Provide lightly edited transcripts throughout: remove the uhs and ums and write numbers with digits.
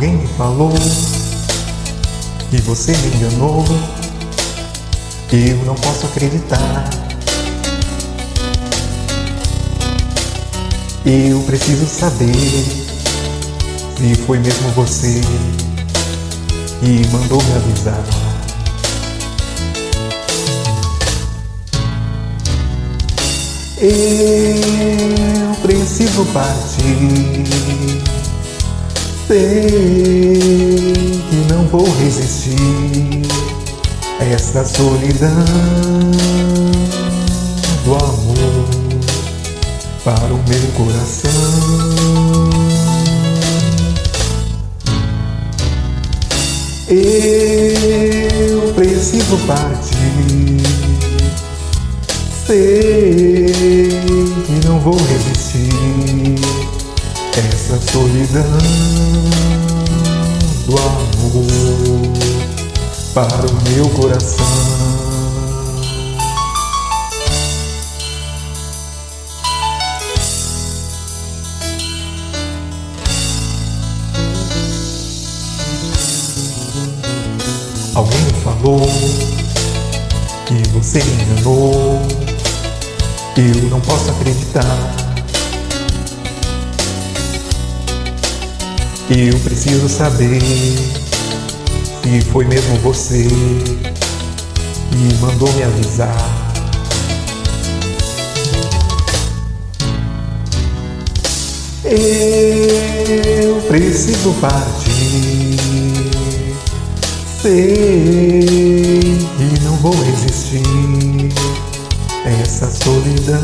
Alguém me falou que você me enganou. Eu não posso acreditar. Eu preciso saber se foi mesmo você que mandou me avisar. Eu preciso partir. Sei que não vou resistir a essa solidão do amor para o meu coração. Eu preciso partir. Sei que não vou resistir essa solidão do amor para o meu coração. Alguém me falou que você me enganou. Eu não posso acreditar. Eu preciso saber se foi mesmo você que mandou me avisar. Eu preciso partir. Sei que não vou resistir a essa solidão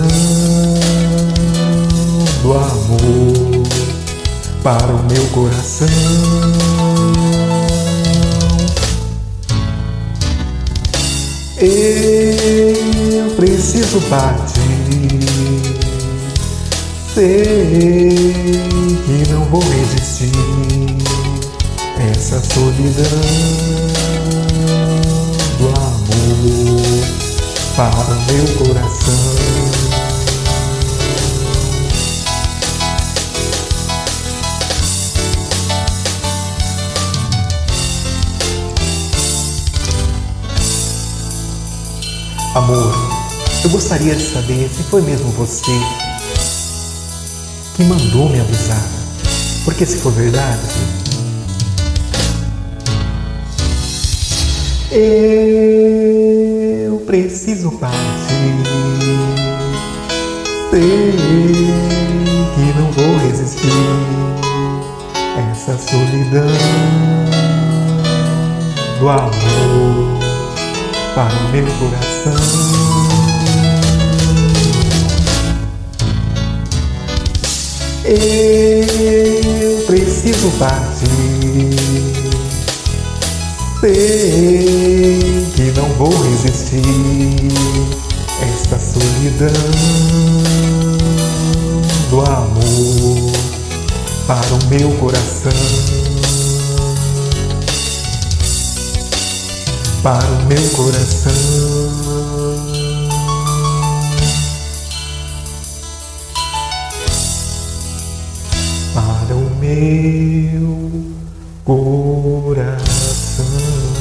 do amor para o meu coração. Eu preciso partir. Sei que não vou resistir a essa solidão do amor para o meu coração. Amor, eu gostaria de saber se foi mesmo você que mandou me avisar. Porque se for verdade, eu preciso partir. Sei que não vou resistir a essa solidão do amor para o meu coração. Eu preciso partir. Sei que não vou resistir a esta solidão do amor para o meu coração. Para o meu coração. Para o meu coração.